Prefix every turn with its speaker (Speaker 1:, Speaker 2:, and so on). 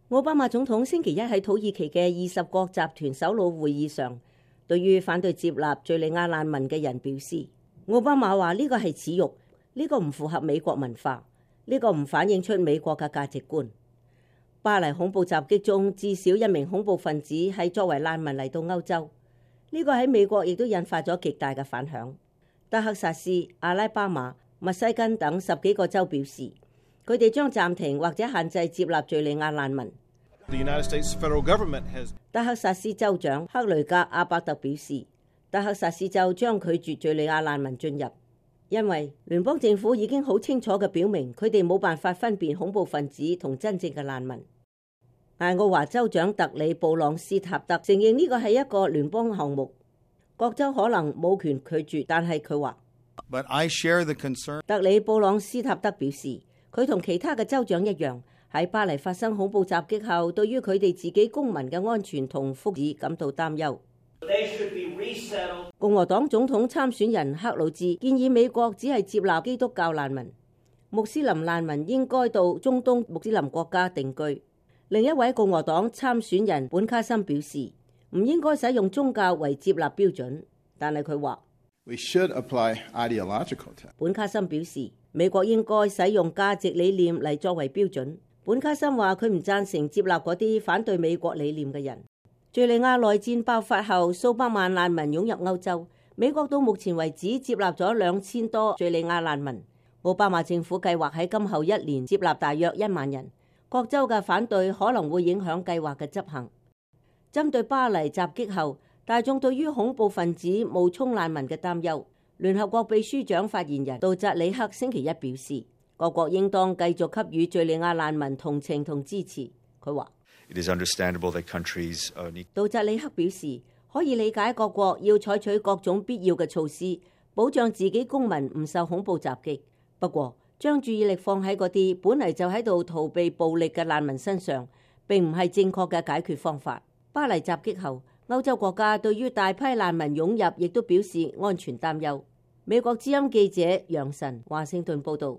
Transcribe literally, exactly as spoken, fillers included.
Speaker 1: 奧巴馬總統星期一喺土耳其嘅二十國集團首腦會議上，對於反對接納敘利亞難民嘅人表示，奧巴馬話呢個係恥辱，呢個唔符合美國文化，呢個唔反映出美國嘅價值觀。巴黎恐怖襲擊中，至少一名恐怖分子係作為難民嚟到歐洲，呢個喺美國亦都引發咗極大嘅反響。德克薩斯、阿拉巴馬、密西根等十幾個州表示，佢哋將暫停或者限制接納敘利亞難民。德克薩斯州長克雷格阿伯特表示，德克薩斯州將拒絕敘利亞難民進入，因為聯邦政府已經好清楚嘅表明，佢哋冇辦法分辨恐怖分子同真正嘅難民。艾奧華州長特里布朗斯塔德承認呢個係一個聯邦項目，各州可能冇權拒絕，但係佢話。
Speaker 2: But I share the concern.
Speaker 1: 特里布朗斯塔德表示，佢同其他嘅州長一樣，喺巴黎發生恐怖襲擊後，對於佢哋自己公民嘅安全同福祉感到擔憂。共和黨總統參選人克魯茲建議美國只係接納基督教難民，穆斯林難民應該到中東穆斯林國家定居。另一位共和黨參選人本卡森表示，唔應該使用宗教為接納標準，但係佢話。
Speaker 2: We should apply ideological tests.
Speaker 1: 本卡森表示，美國應該使用價值理念嚟作為標準。本卡森話佢唔贊成接納嗰啲反對美國理念嘅人。敘利亞內戰爆發後，數百萬難民湧入歐洲，美國到目前為止接納咗兩千多敘利亞難民。奧巴馬政府計劃喺今後一年接納大約一萬人。各州嘅反對可能會影響計劃嘅執行。針對巴黎襲擊後，大眾對於恐怖分子冒充難民嘅擔憂，聯合國秘書長發言人杜扎里克星期一表示，各國應當繼續給予敘利亞難民同情同支持。佢話，杜扎里克表示，可以理解各國要採取各種必要嘅措施，保障自己公民唔受恐怖襲擊。不過，將注意力放喺嗰啲本嚟就喺度逃避暴力嘅難民身上，並唔係正確嘅解決方法。巴黎襲擊後，歐洲國家對於大批難民湧入，亦都表示安全擔憂。美國之音記者楊晨華盛頓報道。